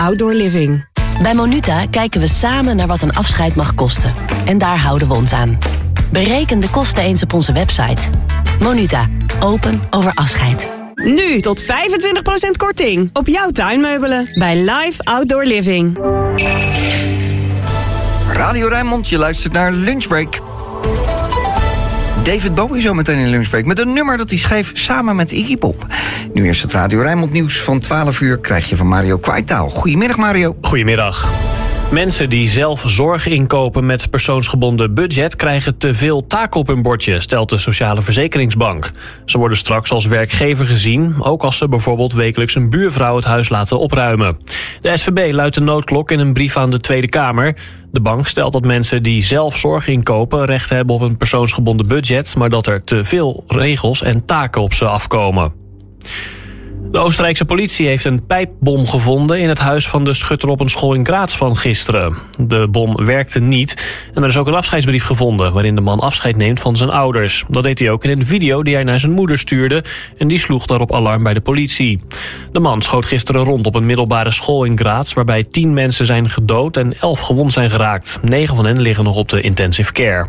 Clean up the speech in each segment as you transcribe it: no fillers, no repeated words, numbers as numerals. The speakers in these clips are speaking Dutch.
Outdoor Living. Bij Monuta kijken we samen naar wat een afscheid mag kosten. En daar houden we ons aan. Bereken de kosten eens op onze website. Monuta. Open over afscheid. Nu tot 25% korting op jouw tuinmeubelen bij Live Outdoor Living. Radio Rijnmond, je luistert naar Lunchbreak. David Bowie zo meteen in Lunchbreak met een nummer dat hij schreef samen met Iggy Pop. Nu eerst het Radio Rijnmond nieuws van 12 uur krijg je van Mario Kwaitaal. Goedemiddag Mario. Goedemiddag. Mensen die zelf zorg inkopen met persoonsgebonden budget krijgen te veel taak op hun bordje, stelt de Sociale Verzekeringsbank. Ze worden straks als werkgever gezien, ook als ze bijvoorbeeld wekelijks een buurvrouw het huis laten opruimen. De SVB luidt de noodklok in een brief aan de Tweede Kamer. De bank stelt dat mensen die zelf zorg inkopen recht hebben op een persoonsgebonden budget, maar dat er te veel regels en taken op ze afkomen. De Oostenrijkse politie heeft een pijpbom gevonden in het huis van de schutter op een school in Graz van gisteren. De bom werkte niet en er is ook een afscheidsbrief gevonden waarin de man afscheid neemt van zijn ouders. Dat deed hij ook in een video die hij naar zijn moeder stuurde en die sloeg daarop alarm bij de politie. De man schoot gisteren rond op een middelbare school in Graz waarbij 10 mensen zijn gedood en 11 gewond zijn geraakt. 9 van hen liggen nog op de intensive care.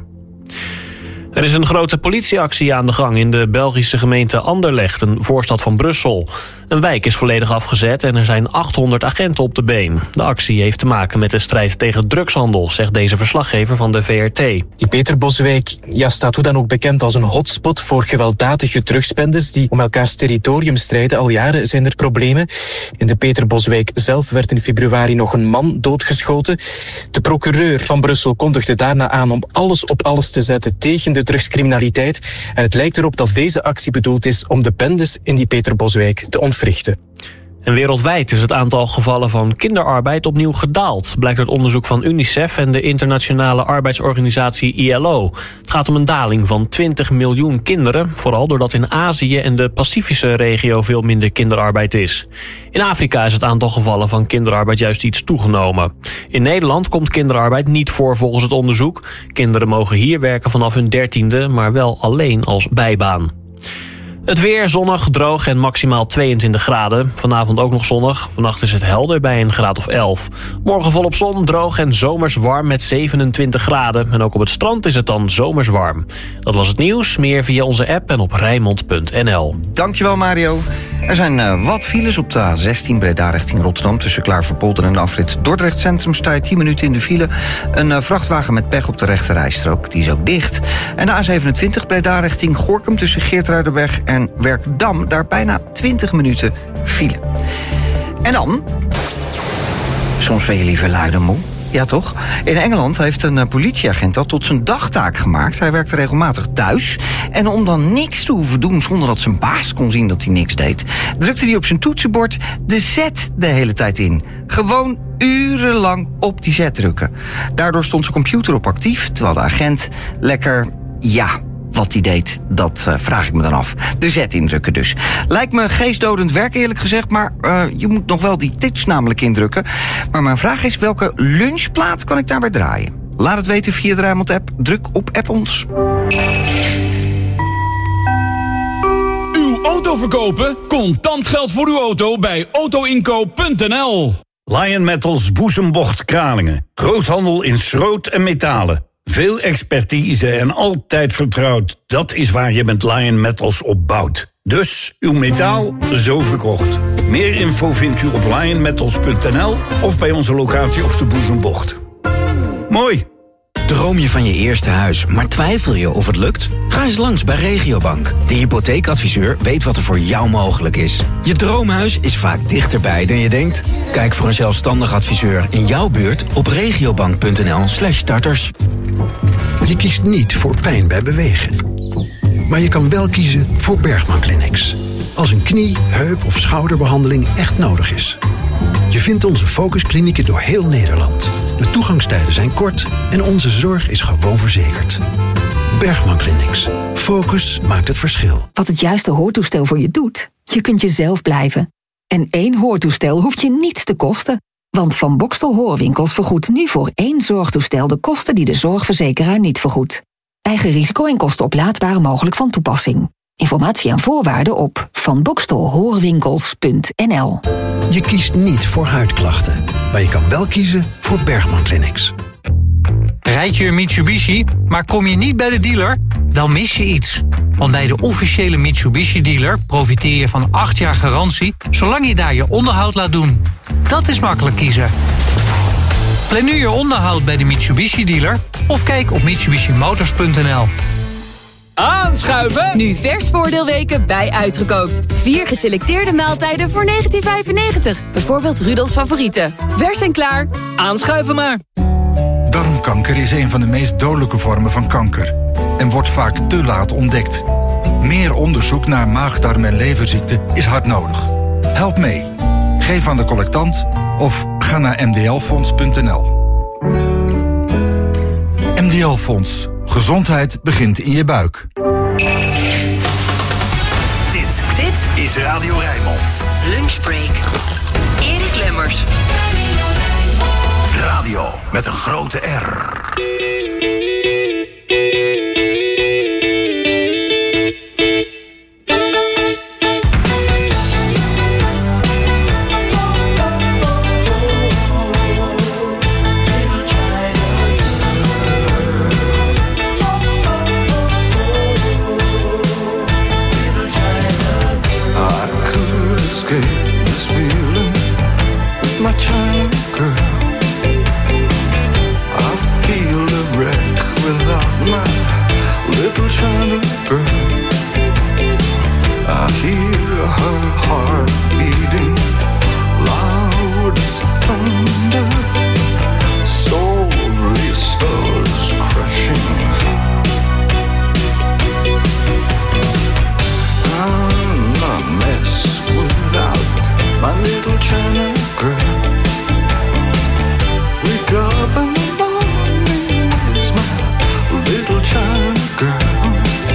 Er is een grote politieactie aan de gang in de Belgische gemeente Anderlecht, een voorstad van Brussel. Een wijk is volledig afgezet en er zijn 800 agenten op de been. De actie heeft te maken met de strijd tegen drugshandel, zegt deze verslaggever van de VRT. Die Peterboswijk staat hoe dan ook bekend als een hotspot voor gewelddadige drugsbendes die om elkaars territorium strijden. Al jaren zijn er problemen. In de Peterboswijk zelf werd in februari nog een man doodgeschoten. De procureur van Brussel kondigde daarna aan om alles op alles te zetten tegen de drugscriminaliteit. En het lijkt erop dat deze actie bedoeld is om de bendes in die Peterboswijk te ontwrichten. En wereldwijd is het aantal gevallen van kinderarbeid opnieuw gedaald, blijkt uit onderzoek van UNICEF en de internationale arbeidsorganisatie ILO. Het gaat om een daling van 20 miljoen kinderen, vooral doordat in Azië en de Pacifische regio veel minder kinderarbeid is. In Afrika is het aantal gevallen van kinderarbeid juist iets toegenomen. In Nederland komt kinderarbeid niet voor volgens het onderzoek. Kinderen mogen hier werken vanaf hun 13e, maar wel alleen als bijbaan. Het weer zonnig, droog en maximaal 22 graden. Vanavond ook nog zonnig. Vannacht is het helder bij een graad of 11. Morgen volop zon, droog en zomers warm met 27 graden. En ook op het strand is het dan zomers warm. Dat was het nieuws. Meer via onze app en op Rijnmond.nl. Dankjewel Mario. Er zijn wat files op de A16 Breda richting Rotterdam. Tussen Klaverpolder en de afrit Dordrecht Centrum sta je 10 minuten in de file. Een vrachtwagen met pech op de rechte rijstrook. Die is ook dicht. En de A27 Breda richting Gorinchem tussen Geertruidenberg en Werkdam. Daar bijna 20 minuten file. En dan... Soms ben je liever lui dan moe. Ja, toch? In Engeland heeft een politieagent dat tot zijn dagtaak gemaakt. Hij werkte regelmatig thuis. En om dan niks te hoeven doen zonder dat zijn baas kon zien dat hij niks deed, drukte hij op zijn toetsenbord de Z de hele tijd in. Gewoon urenlang op die Z drukken. Daardoor stond zijn computer op actief, terwijl de agent lekker, wat hij deed, dat vraag ik me dan af. De Z indrukken dus. Lijkt me geestdodend werk eerlijk gezegd, maar je moet nog wel die tips namelijk indrukken. Maar mijn vraag is, welke lunchplaat kan ik daarbij draaien? Laat het weten via de Rijnmond app. Druk op app ons. Uw auto verkopen? Contant geld voor uw auto bij autoinkoop.nl. Lion Metals Boezembocht Kralingen. Groothandel in schroot en metalen. Veel expertise en altijd vertrouwd. Dat is waar je met Lion Metals op bouwt. Dus uw metaal zo verkocht. Meer info vindt u op lionmetals.nl of bij onze locatie op de Boezembocht. Mooi! Droom je van je eerste huis, maar twijfel je of het lukt? Ga eens langs bij Regiobank. De hypotheekadviseur weet wat er voor jou mogelijk is. Je droomhuis is vaak dichterbij dan je denkt. Kijk voor een zelfstandig adviseur in jouw buurt op regiobank.nl/starters. Je kiest niet voor pijn bij bewegen. Maar je kan wel kiezen voor Bergman Clinics. Als een knie, heup of schouderbehandeling echt nodig is. Je vindt onze focusklinieken door heel Nederland. De toegangstijden zijn kort en onze zorg is gewoon verzekerd. Bergman Clinics. Focus maakt het verschil. Wat het juiste hoortoestel voor je doet? Je kunt jezelf blijven. En 1 hoortoestel hoeft je niets te kosten. Want Van Bokstel Hoorwinkels vergoedt nu voor 1 zorgtoestel de kosten die de zorgverzekeraar niet vergoedt. Eigen risico en kosten oplaadbaar mogelijk van toepassing. Informatie en voorwaarden op vanbokstelhoorwinkels.nl. Je kiest niet voor huidklachten, maar je kan wel kiezen voor Bergman Clinics. Rijd je een Mitsubishi, maar kom je niet bij de dealer? Dan mis je iets. Want bij de officiële Mitsubishi-dealer profiteer je van 8 jaar garantie, zolang je daar je onderhoud laat doen. Dat is makkelijk kiezen. Plan nu je onderhoud bij de Mitsubishi-dealer of kijk op mitsubishimotors.nl. Aanschuiven! Nu vers voordeelweken bij Uitgekookt. 4 geselecteerde maaltijden voor €19,95. Bijvoorbeeld Rudolfs favorieten. Vers en klaar. Aanschuiven maar. Darmkanker is een van de meest dodelijke vormen van kanker en wordt vaak te laat ontdekt. Meer onderzoek naar maagdarm- en leverziekten is hard nodig. Help mee. Geef aan de collectant of ga naar mdlfonds.nl. MDL Fonds. Gezondheid begint in je buik. Dit is Radio Rijnmond. Lunchbreak. Erik Lemmers. Radio met een grote R. My China girl, I feel a wreck without my little China girl. I hear her heart beating loud as thunder, soul stars crashing. I'm a mess without my little China girl. Wake up in the morning, where's my little China girl?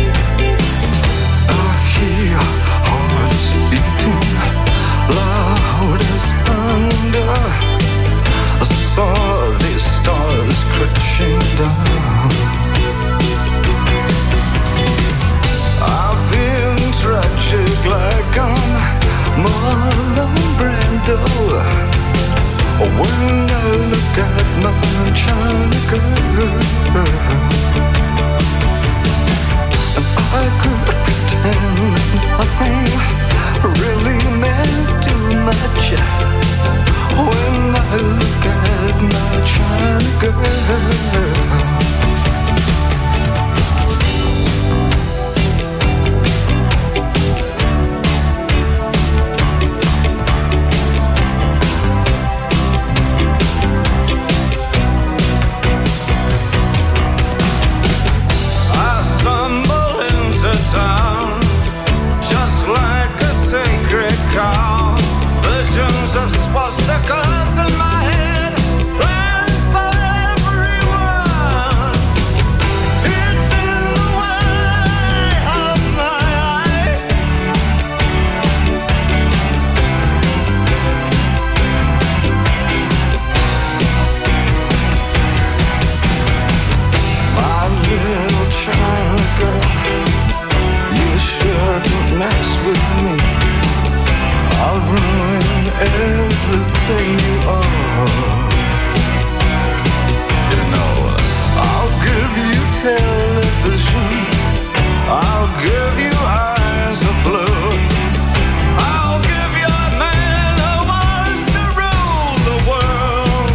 I hear hearts beating loud as thunder. I saw these stars crashing down. I've been tragic like on Marlon Brando. When I look at my China girl, and I could pretend nothing really meant too much. When I look at my China girl. Town, just like a sacred cow. Visions of swastikas in my head, plans for everyone. It's in the way of my eyes. My little China girl, shouldn't mess with me. I'll ruin everything you are. You know, I'll give you television, I'll give you eyes of blue, I'll give you a man who wants to rule the world.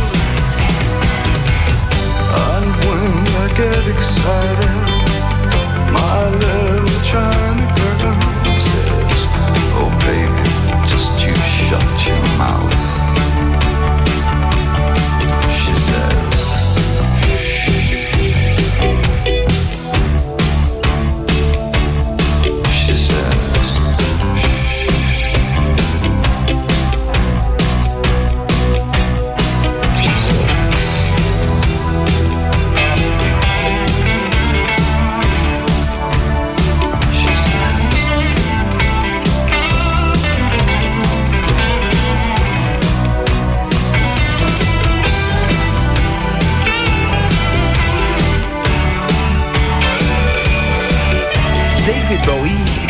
And when I get excited, my little China girl says, oh baby, just you shut your mouth. She says, she says, David Bowie, ik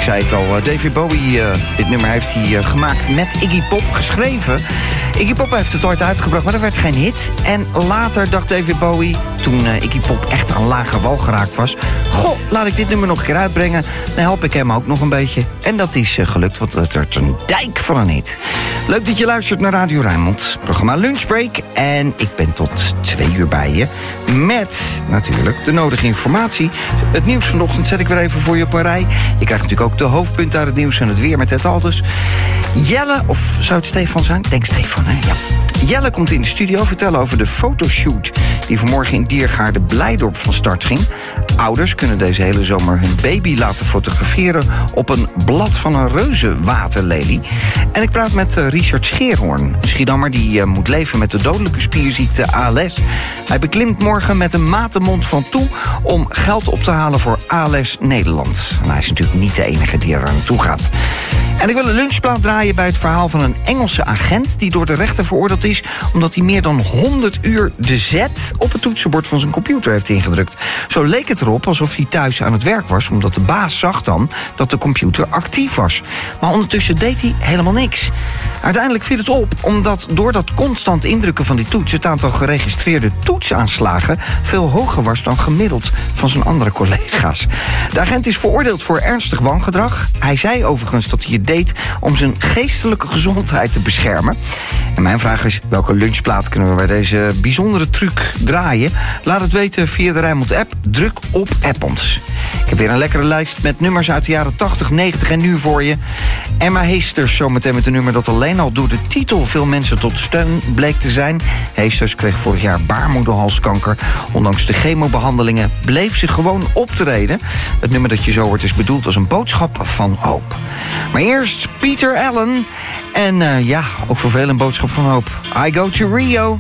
zei het al, David Bowie, dit nummer heeft hij gemaakt met Iggy Pop, geschreven. Iggy Pop heeft het ooit uitgebracht, maar dat werd geen hit. En later dacht David Bowie, toen Iggy Pop echt aan lage wal geraakt was... goh, laat ik dit nummer nog een keer uitbrengen. Dan help ik hem ook nog een beetje. En dat is gelukt, want het werd een dijk van een hit. Leuk dat je luistert naar Radio Rijnmond, programma Lunchbreak. En ik ben tot 2 uur bij je. Met natuurlijk de nodige informatie. Het nieuws vanochtend zet ik weer even voor je op een rij. Je krijgt natuurlijk ook de hoofdpunten uit het nieuws en het weer met Ted Alders. Jelle, of zou het Stefan zijn? Denk Stefan, hè? Ja. Jelle komt in de studio vertellen over de fotoshoot die vanmorgen in Diergaarde Blijdorp van start ging. Ouders kunnen deze hele zomer hun baby laten fotograferen op een blad van een reuzenwaterlelie. En ik praat met Richard Scheerhoorn, een Schiedammer die moet leven met de dodelijke spierziekte ALS. Hij beklimt morgen met een matenmond van toe om geld op te halen voor ALS Nederland. En hij is natuurlijk niet de enige die er naartoe gaat. En ik wil een lunchplaat draaien bij het verhaal van een Engelse agent die door de rechter veroordeeld is omdat hij meer dan 100 uur de Z op het toetsenbord van zijn computer heeft ingedrukt. Zo leek het erop alsof hij thuis aan het werk was, omdat de baas zag dan dat de computer actief was. Maar ondertussen deed hij helemaal niks. Uiteindelijk viel het op, omdat door dat constant indrukken van die toets het aantal geregistreerde toetsaanslagen veel hoger was dan gemiddeld van zijn andere collega's. De agent is veroordeeld voor ernstig wangedrag. Hij zei overigens dat hij het deed om zijn geestelijke gezondheid te beschermen. En mijn vraag is, welke lunchplaat kunnen we bij deze bijzondere truc draaien? Laat het weten via de Rijnmond-app. Druk op app ons. Ik heb weer een lekkere lijst met nummers uit de jaren 80, 90 en nu voor je. Emma Heesters zometeen met een nummer dat alleen al door de titel veel mensen tot steun bleek te zijn. Heesters kreeg vorig jaar baarmoederhalskanker. Ondanks de chemobehandelingen bleef ze gewoon optreden. Het nummer dat je zo hoort is bedoeld als een boodschap van hoop. Maar eerst Peter Allen. En ook voor velen een boodschap van hoop. I go to Rio.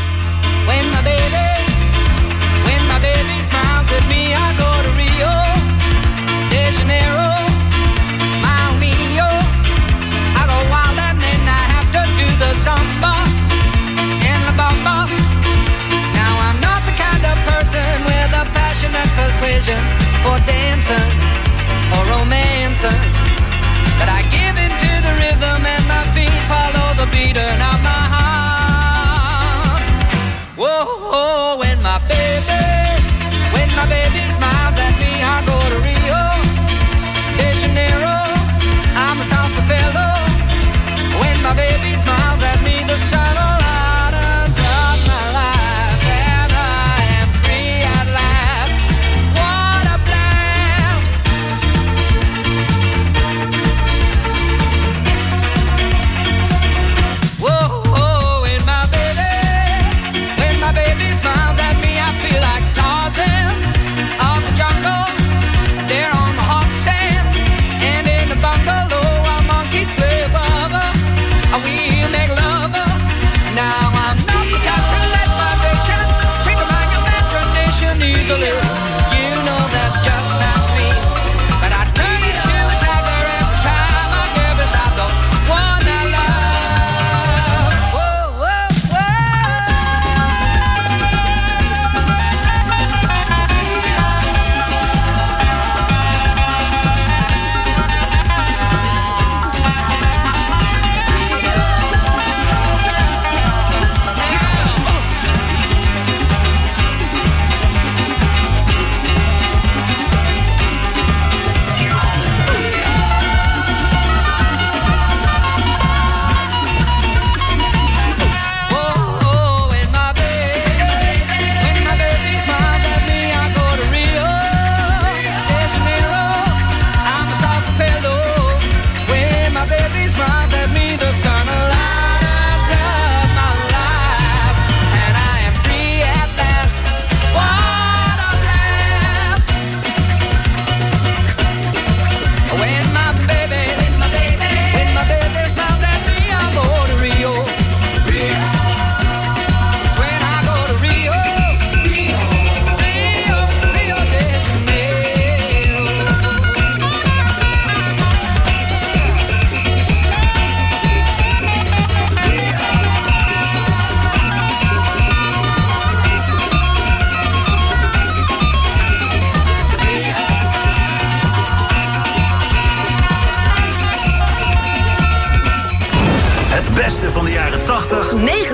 When my baby smiles at me, I go to Rio de Janeiro, Mile Mio. I go wild and then I have to do the samba in La Bamba. Now I'm not the kind of person with a passionate persuasion for dancing or romancing, but I give into the rhythm and my feet follow the beating of my heart. Whoa, when my baby smiles at me, I go to Rio de Janeiro, I'm a salsa fellow. When my baby smiles at me, the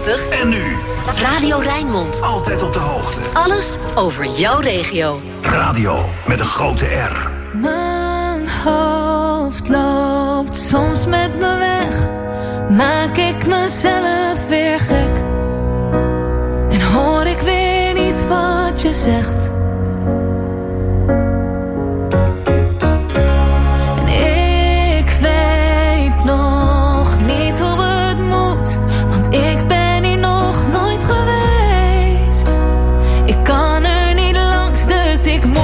20. En nu? Radio Rijnmond. Altijd op de hoogte. Alles over jouw regio. Radio met een grote R. Mijn hoofd loopt soms met me weg. Maak ik mezelf weer gek. En hoor ik weer niet wat je zegt. En ik weet nog niet hoe het moet. Want ik ben hier nog nooit geweest. Ik kan er niet langs, dus ik moet.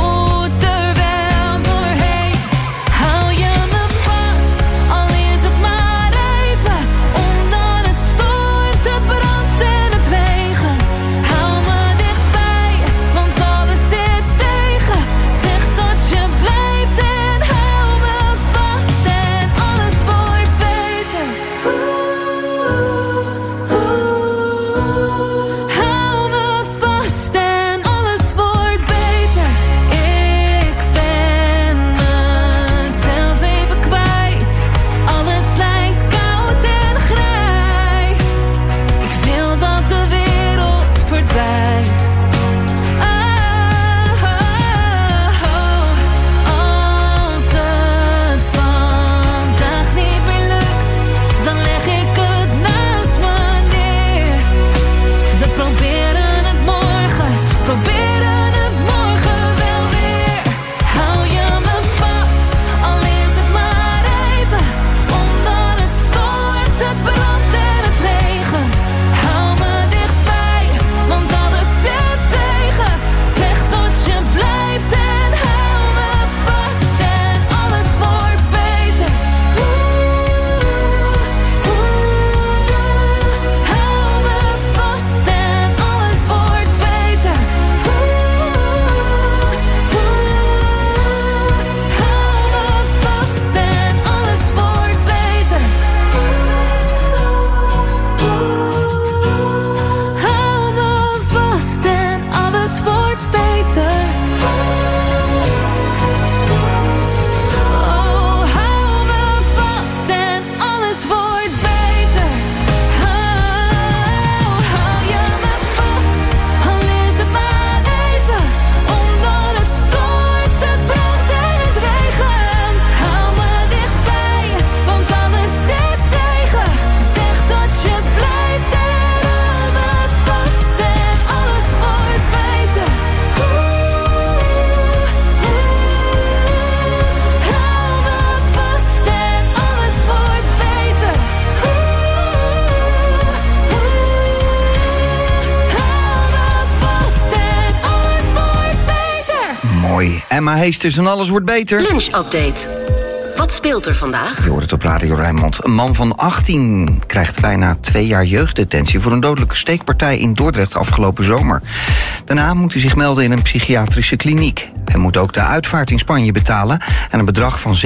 Emma Heesters en alles wordt beter. Lunch-update. Wat speelt er vandaag? Je hoort het op Radio Rijnmond. Een man van 18 krijgt bijna 2 jaar jeugddetentie voor een dodelijke steekpartij in Dordrecht afgelopen zomer. Daarna moet hij zich melden in een psychiatrische kliniek. Hij moet ook de uitvaart in Spanje betalen en een bedrag van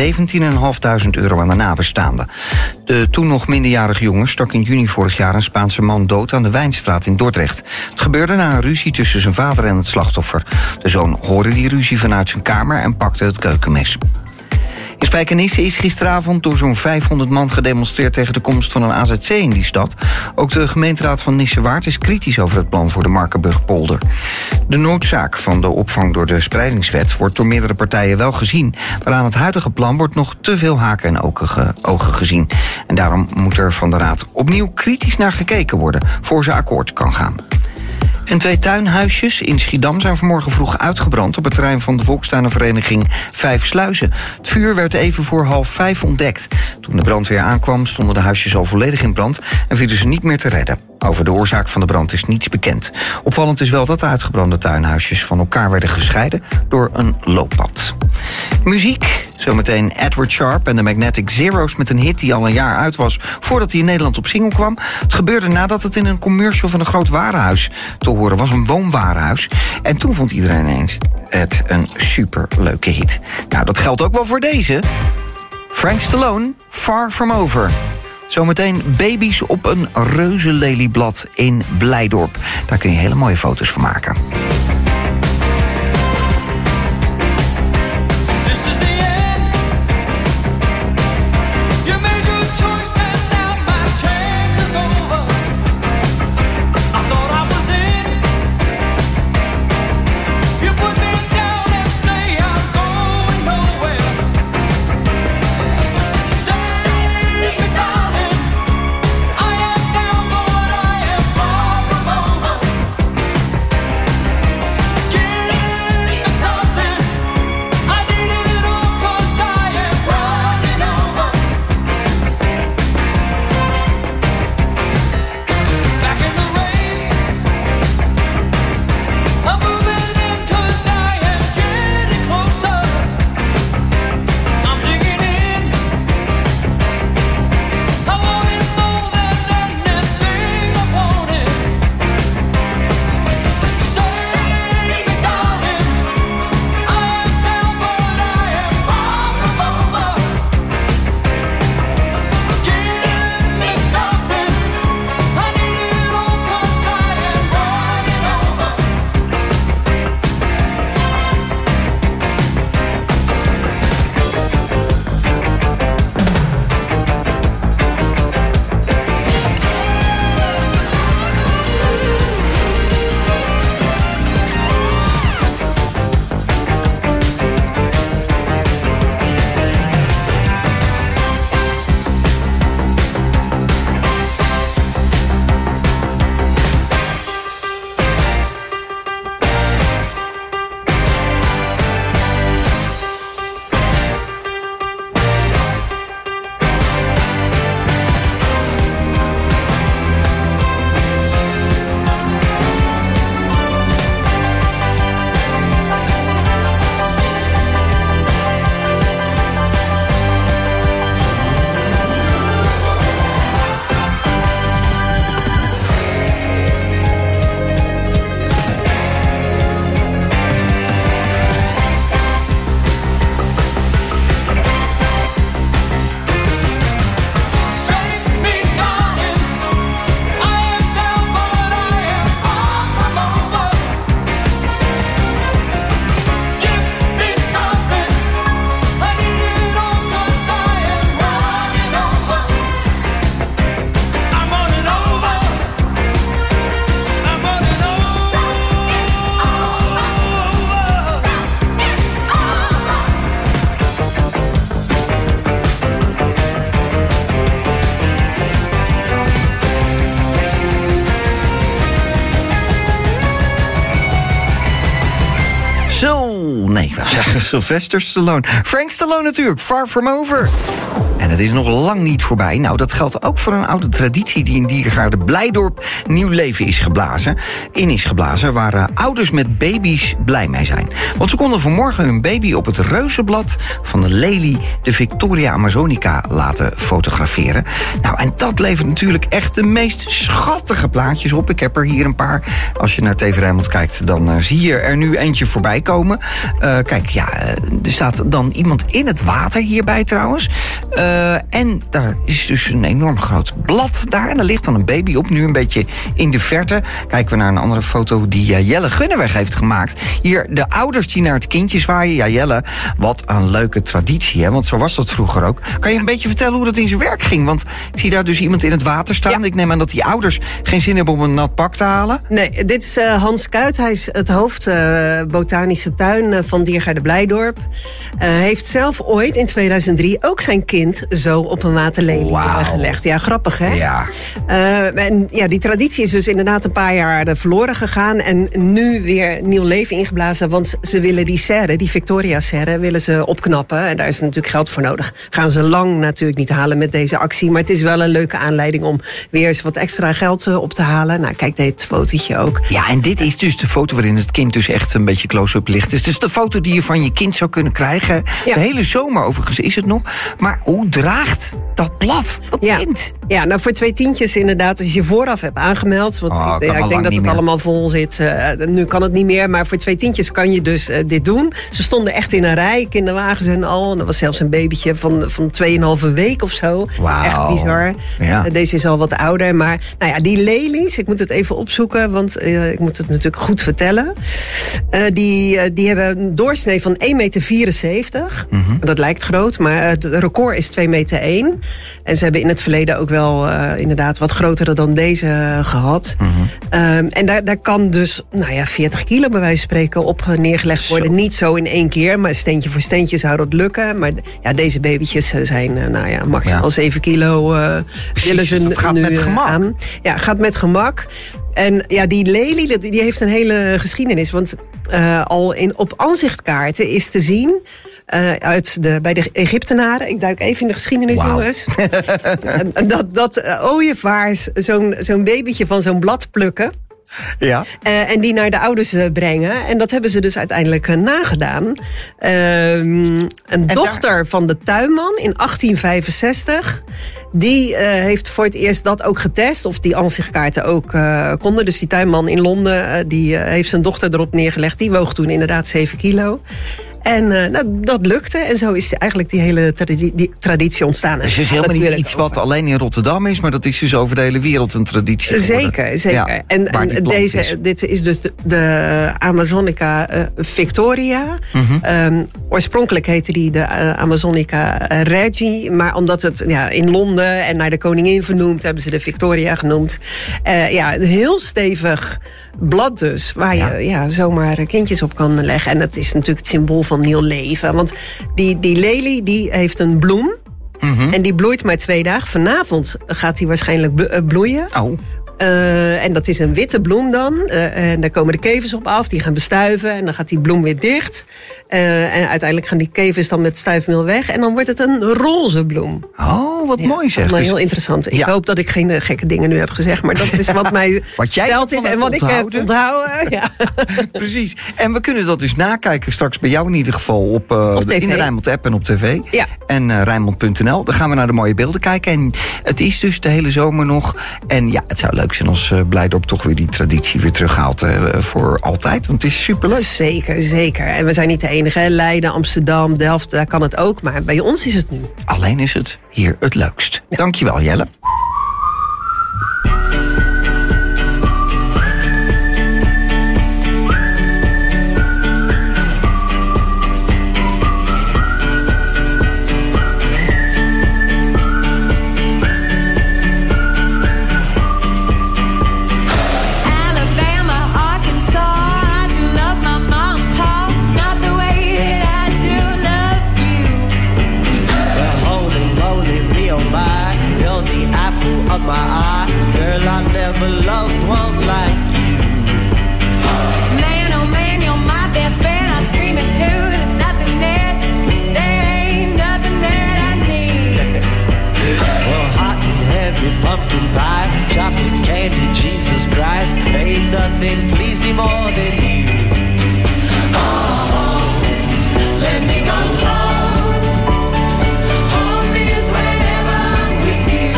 €17.500 aan de nabestaanden. De toen nog minderjarige jongen stak in juni vorig jaar een Spaanse man dood aan de Wijnstraat in Dordrecht. Het gebeurde na een ruzie tussen zijn vader en het slachtoffer. De zoon hoorde die ruzie vanuit zijn kamer en pakte het keukenmes. In Spijkenisse is gisteravond door zo'n 500 man gedemonstreerd tegen de komst van een AZC in die stad. Ook de gemeenteraad van Nissewaard is kritisch over het plan voor de Markenburgpolder. De noodzaak van de opvang door de spreidingswet wordt door meerdere partijen wel gezien, maar aan het huidige plan wordt nog te veel haken en ogen gezien. En daarom moet er van de raad opnieuw kritisch naar gekeken worden voor ze akkoord kan gaan. En 2 tuinhuisjes in Schiedam zijn vanmorgen vroeg uitgebrand op het terrein van de volkstuinenvereniging 5 Sluizen. Het vuur werd even voor 4:30 ontdekt. Toen de brandweer aankwam stonden de huisjes al volledig in brand en vielen ze niet meer te redden. Over de oorzaak van de brand is niets bekend. Opvallend is wel dat de uitgebrande tuinhuisjes van elkaar werden gescheiden door een looppad. Muziek. Zometeen Edward Sharp en de Magnetic Zeros met een hit die al een jaar uit was voordat hij in Nederland op single kwam. Het gebeurde nadat het in een commercial van een groot warenhuis te horen was, een woonwarenhuis. En toen vond iedereen ineens het een superleuke hit. Nou, dat geldt ook wel voor deze. Frank Stallone, Far From Over. Zometeen baby's op een reuzenlelieblad in Blijdorp. Daar kun je hele mooie foto's van maken. nee, Sylvester Stallone. Frank Stallone natuurlijk, Far From Over. En het is nog lang niet voorbij. Nou, dat geldt ook voor een oude traditie die in diergaarde Blijdorp nieuw leven is geblazen. Waar ouders met baby's blij mee zijn. Want ze konden vanmorgen hun baby op het reuzenblad van de lelie, de Victoria Amazonica, laten fotograferen. Nou, en dat levert natuurlijk echt de meest schattige plaatjes op. Ik heb er hier een paar. Als je naar TV Rijnmond kijkt, dan zie je er nu eentje voorbij komen. Kijk, ja, er staat dan iemand in het water hierbij trouwens. En daar is dus een enorm groot blad daar. En daar ligt dan een baby op, nu een beetje in de verte. Kijken we naar een andere foto die Jelle Gunneweg heeft gemaakt. Hier de ouders die naar het kindje zwaaien. Ja, Jelle, wat een leuke traditie, hè? Want zo was dat vroeger ook. Kan je een beetje vertellen hoe dat in zijn werk ging? Want ik zie daar dus iemand in het water staan. Ja. Ik neem aan dat die ouders geen zin hebben om een nat pak te halen. Nee, dit is Hans Kuit. Hij is het hoofd botanische tuin van Diergaarde Blijdorp. Heeft zelf ooit in 2003 ook zijn kind zo op een waterlelie gelegd. Ja, grappig, hè? Ja. En ja, die traditie is dus inderdaad een paar jaar verloren gegaan. En nu weer nieuw leven ingeblazen. Want ze willen die serre, die Victoria-serre, willen ze opknappen. En daar is natuurlijk geld voor nodig. Gaan ze lang natuurlijk niet halen met deze actie. Maar het is wel een leuke aanleiding om weer eens wat extra geld op te halen. Nou, kijk dit fotootje ook. Ja, en dit is dus de foto waarin het kind dus echt een beetje close-up ligt. Dus het is de foto die je van je kind zou kunnen krijgen. Ja. De hele zomer overigens is het nog. Maar hoe draagt dat blad, dat kind? Ja, nou voor 2 tientjes inderdaad, als je vooraf hebt aangemeld. Want ik denk dat het allemaal vol zit. Nu kan het niet meer, maar voor 2 tientjes kan je dus dit doen. Ze stonden echt in een rij, kinderwagens en al. En er was zelfs een babytje van 2,5 week of zo. Wauw. Echt bizar. Ja. Deze is al wat ouder. Maar nou ja, die lelies, ik moet het even opzoeken, want ik moet het natuurlijk goed vertellen. Die hebben een doorsnee van 1,74 meter. Mm-hmm. Dat lijkt groot, maar het record is 2,1 meter. En ze hebben in het verleden ook wel inderdaad wat grotere dan deze gehad. Mm-hmm. En daar kan dus 40 kilo bij wijze van spreken op neergelegd worden. Niet zo in 1 keer, maar steentje voor steentje zou dat lukken. Maar ja, deze babytjes zijn maximaal 7 kilo. Willen ze dat gaat nu met gemak. Aan. Ja, gaat met gemak. En ja, die lelie, die heeft een hele geschiedenis. Want al op aanzichtkaarten is te zien bij de Egyptenaren. Ik duik even in de geschiedenis, jongens. dat ooievaars zo'n babytje van zo'n blad plukken. Ja. En die naar de ouders brengen. En dat hebben ze dus uiteindelijk nagedaan. Een dochter van de tuinman in 1865... die heeft voor het eerst dat ook getest. Of die aanzichtkaarten ook konden. Dus die tuinman in Londen die heeft zijn dochter erop neergelegd. Die woog toen inderdaad 7 kilo. En dat lukte. En zo is eigenlijk die hele traditie ontstaan. Dus het is helemaal niet iets wat alleen in Rotterdam is... maar dat is dus over de hele wereld een traditie geworden. Zeker. Ja, en dit is dus de Amazonica Victoria. Mm-hmm. Oorspronkelijk heette die de Amazonica Reggie. Maar omdat het in Londen en naar de koningin vernoemd... hebben ze de Victoria genoemd. Een heel stevig blad dus. Waar je zomaar kindjes op kan leggen. En dat is natuurlijk het symbool van nieuw leven. Want die lelie die heeft een bloem. Mm-hmm. En die bloeit maar 2 dagen. Vanavond gaat die waarschijnlijk bloeien. Oh. En dat is een witte bloem dan. En daar komen de kevers op af. Die gaan bestuiven. En dan gaat die bloem weer dicht. En uiteindelijk gaan die kevers dan met stuifmeel weg. En dan wordt het een roze bloem. Oh, wat mooi zeg. Dat is heel interessant. Ik hoop dat ik geen gekke dingen nu heb gezegd. Maar dat is wat mij verteld is. En wat ik heb onthouden. Ja. Precies. En we kunnen dat dus nakijken straks bij jou in ieder geval. Op in de Rijnmond app en op tv. Ja. En Rijnmond.nl. Dan gaan we naar de mooie beelden kijken. En het is dus de hele zomer nog. En ja, het zou leuk zijn als Blijdorp toch weer die traditie weer terughaalt voor altijd. Want het is superleuk. Zeker. En we zijn niet de enige. Leiden, Amsterdam, Delft, daar kan het ook. Maar bij ons is het nu. Alleen is het hier het leukst. Ja. Dankjewel, Jelle. The nothing please me more than you. Oh, let me go home. Home is wherever I'm with you.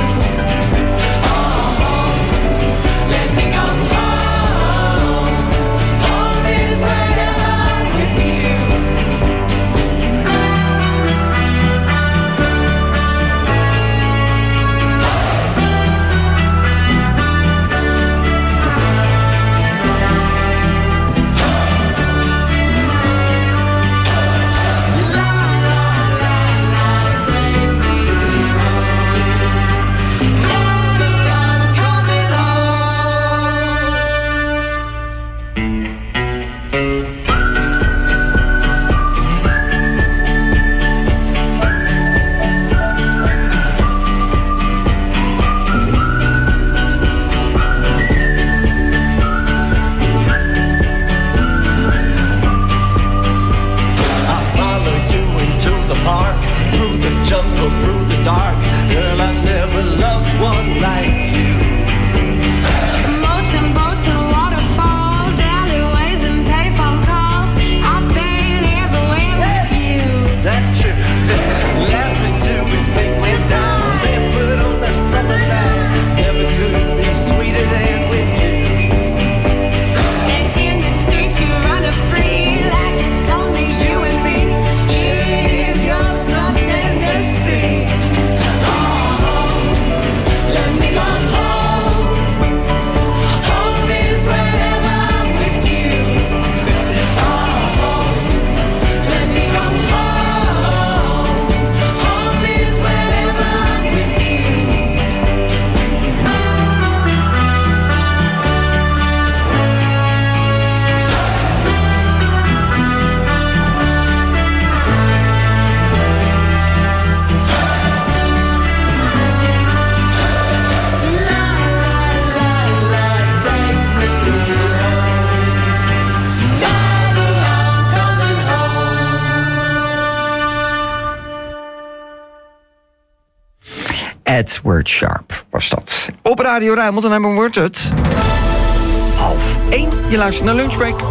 Oh, let me go home. Home is wherever I'm with you. Edward Sharpe was dat. Op Radio Rijnmond en dan wordt het 12:30. Je luistert naar Lunchbreak.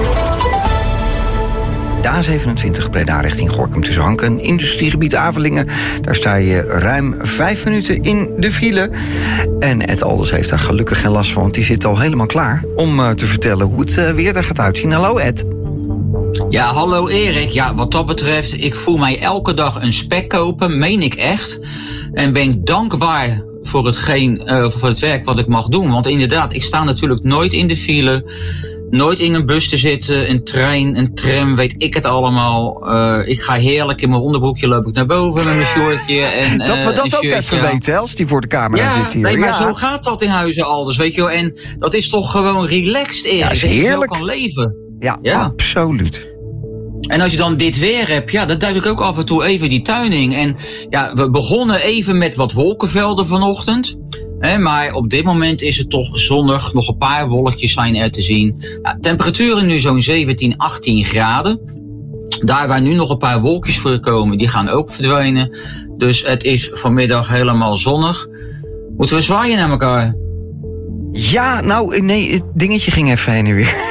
De A27 Breda richting Gorinchem tussen Hanken en industriegebied Avelingen. Daar sta je ruim 5 minuten in de file. En Ed Alders heeft daar gelukkig geen last van, want die zit al helemaal klaar om te vertellen hoe het weer er gaat uitzien. Hallo Ed. Ja, hallo Erik. Ja, wat dat betreft, ik voel mij elke dag een spek kopen, meen ik echt. En ben ik dankbaar voor het werk wat ik mag doen. Want inderdaad, ik sta natuurlijk nooit in de file, nooit in een bus te zitten, een trein, een tram, weet ik het allemaal. Ik ga heerlijk in mijn onderbroekje, loop ik naar boven met mijn shortje. En, dat we dat ook even weten, hè, als die voor de camera zit hier. Nee, maar zo gaat dat in Huizen Alders, weet je wel. En dat is toch gewoon relaxed, Erik. Ja, is heerlijk. Dat je zo kan leven. Ja, absoluut. En als je dan dit weer hebt, ja, dan duik ik ook af en toe even die tuin in. En ja, we begonnen even met wat wolkenvelden vanochtend. Maar op dit moment is het toch zonnig. Nog een paar wolkjes zijn er te zien. Nou, temperaturen nu zo'n 17, 18 graden. Daar waar nu nog een paar wolkjes voor komen, die gaan ook verdwijnen. Dus het is vanmiddag helemaal zonnig. Moeten we zwaaien naar elkaar? Ja, nou, nee, het dingetje ging even heen en weer.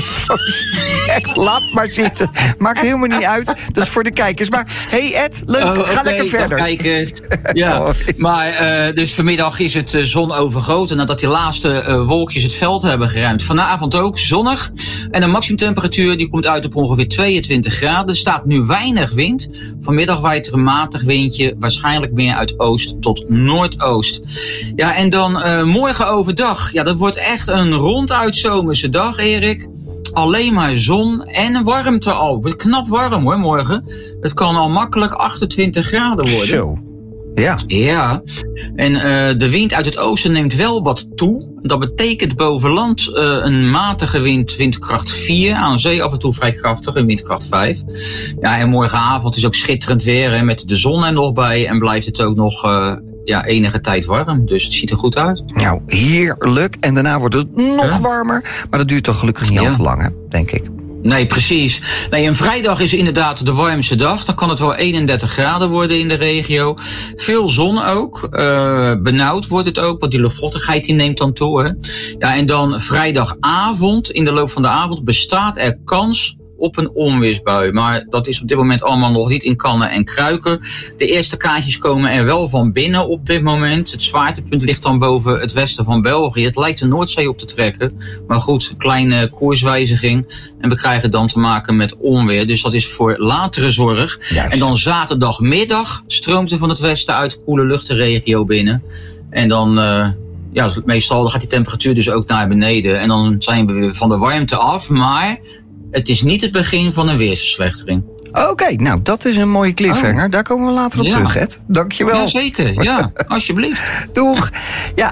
Echt, laat maar zitten. Maakt helemaal niet uit. Dat is voor de kijkers. Maar, hey Ed, leuk, ga lekker verder. Kijkers. Ja, maar dus vanmiddag is het zonovergoten nadat die laatste wolkjes het veld hebben geruimd. Vanavond ook zonnig. En de maximumtemperatuur die komt uit op ongeveer 22 graden. Er staat nu weinig wind. Vanmiddag waait er een matig windje. Waarschijnlijk meer uit oost tot noordoost. Ja, en dan morgen overdag. Ja, dat wordt echt een ronduit zomerse dag, Erik. Alleen maar zon en warmte al. Het wordt knap warm hoor, morgen. Het kan al makkelijk 28 graden worden. Zo. Ja. Ja. En de wind uit het oosten neemt wel wat toe. Dat betekent boven land een matige wind, windkracht 4. Aan zee af en toe vrij krachtig, een windkracht 5. Ja, en morgenavond is ook schitterend weer, hè, met de zon er nog bij. En blijft het ook nog enige tijd warm. Dus het ziet er goed uit. Nou, heerlijk. En daarna wordt het nog warmer. Maar dat duurt toch gelukkig niet al te lang, hè, denk ik. Nee, precies. Nee, een vrijdag is inderdaad de warmste dag. Dan kan het wel 31 graden worden in de regio. Veel zon ook. Benauwd wordt het ook, want die luchtvochtigheid die neemt dan toe. Hè. Ja, en dan vrijdagavond, in de loop van de avond, bestaat er kans op een onweersbui. Maar dat is op dit moment allemaal nog niet in kannen en kruiken. De eerste kaartjes komen er wel van binnen op dit moment. Het zwaartepunt ligt dan boven het westen van België. Het lijkt de Noordzee op te trekken. Maar goed, een kleine koerswijziging. En we krijgen dan te maken met onweer. Dus dat is voor latere zorg. Juist. En dan zaterdagmiddag stroomt er van het westen uit koele lucht de regio binnen. En dan... meestal dan gaat die temperatuur dus ook naar beneden. En dan zijn we weer van de warmte af. Maar het is niet het begin van een weersverslechtering. Oké, nou dat is een mooie cliffhanger. Oh. Daar komen we later op terug, Ed. Dankjewel. Jazeker, ja. Alsjeblieft. Doeg. Ja,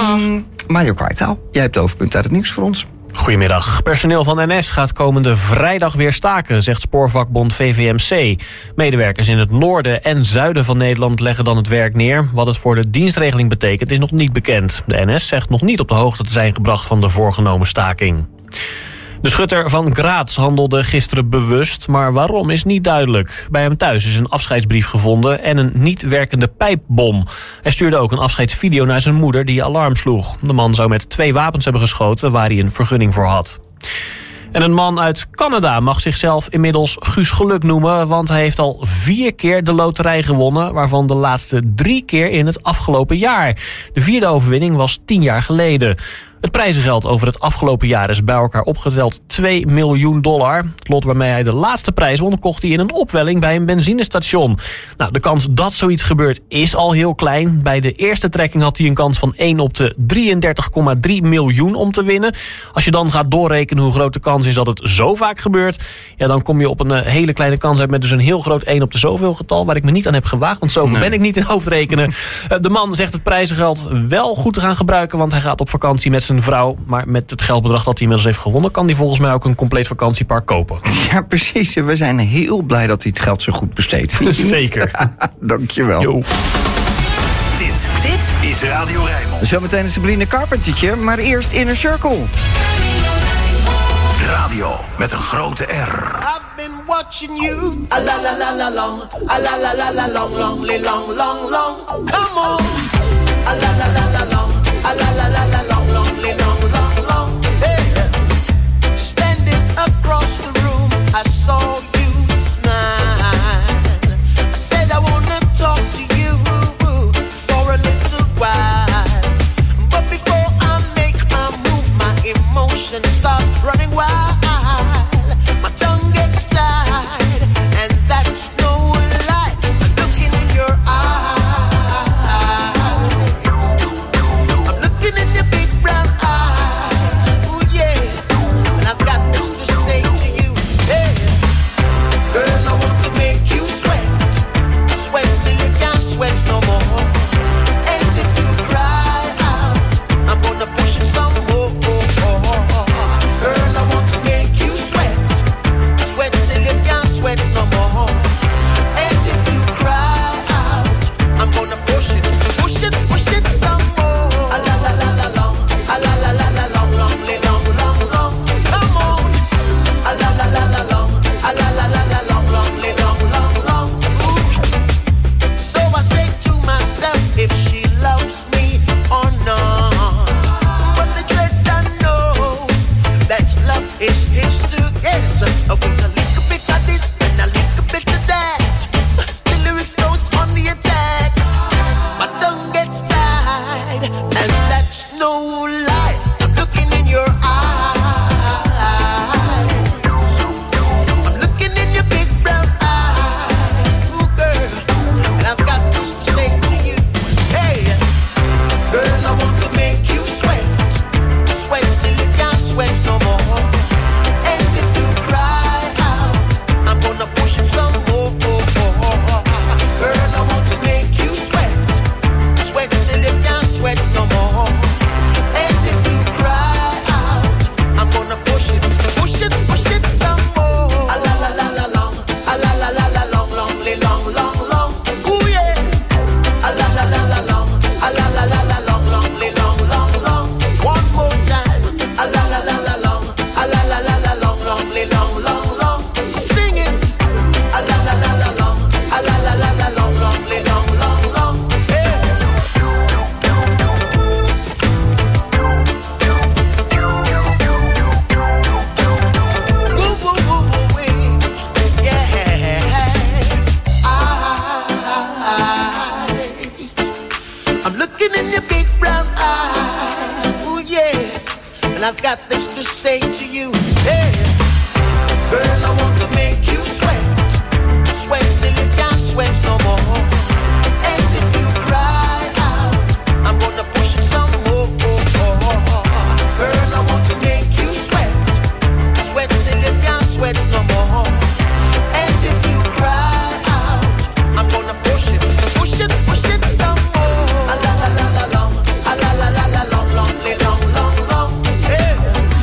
Mario Kwartaal, jij hebt de hoofdpunten uit het nieuws voor ons. Goedemiddag. Personeel van NS gaat komende vrijdag weer staken, zegt spoorvakbond VVMC. Medewerkers in het noorden en zuiden van Nederland leggen dan het werk neer. Wat het voor de dienstregeling betekent is nog niet bekend. De NS zegt nog niet op de hoogte te zijn gebracht van de voorgenomen staking. De schutter van Graz handelde gisteren bewust, maar waarom is niet duidelijk. Bij hem thuis is een afscheidsbrief gevonden en een niet werkende pijpbom. Hij stuurde ook een afscheidsvideo naar zijn moeder die alarm sloeg. De man zou met 2 wapens hebben geschoten waar hij een vergunning voor had. En een man uit Canada mag zichzelf inmiddels Guus Geluk noemen, want hij heeft al 4 keer de loterij gewonnen, waarvan de laatste 3 keer in het afgelopen jaar. De 4e overwinning was 10 jaar geleden. Het prijzengeld over het afgelopen jaar is bij elkaar opgeteld $2 miljoen. Het lot waarmee hij de laatste prijs won, kocht hij in een opwelling bij een benzinestation. Nou, de kans dat zoiets gebeurt is al heel klein. Bij de eerste trekking had hij een kans van 1 op de 33,3 miljoen om te winnen. Als je dan gaat doorrekenen hoe groot de kans is dat het zo vaak gebeurt, ja, dan kom je op een hele kleine kans uit met dus een heel groot 1 op de zoveel getal, waar ik me niet aan heb gewaagd, want zoveel ben ik niet in hoofdrekenen. De man zegt het prijzengeld wel goed te gaan gebruiken, want hij gaat op vakantie met zijn vrouw, maar met het geldbedrag dat hij inmiddels heeft gewonnen, kan hij volgens mij ook een compleet vakantiepark kopen. Ja, precies. We zijn heel blij dat hij het geld zo goed besteedt. Zeker. Dankjewel. Jo. Dit is Radio Rijnmond. Zometeen is Sabrina Carpentertje, maar eerst Inner Circle. Radio met een grote R. I've been watching you. A la la la la long. A la la la la long, long, long, long, long. Come on. A la la la la long. A la la la la long, long, long, long, long. Hey. Standing across the room, I saw you smile. I said I wanna talk to you for a little while. But before I make my move, my emotions start running wild. My tongue gets tied, and that's no lie. I'm looking in your eyes. I'm looking in your big brown eyes. Ooh yeah, and I've got this to say to you. Hey, girl, I want to make you sweat, sweat till you can't sweat no more. And if you cry out, I'm gonna push you some more. Girl, I want to make And I've got this to say to you. Hey, girl, I want to make you sweat. Sweat till you can't sweat no more. And if you cry out, I'm gonna push it some more. Girl, I want to make you sweat. Sweat till you can't sweat no more. And if you cry out, I'm gonna push it some more. A la la la la long, a la la la la long, long, long, long, long. Hey,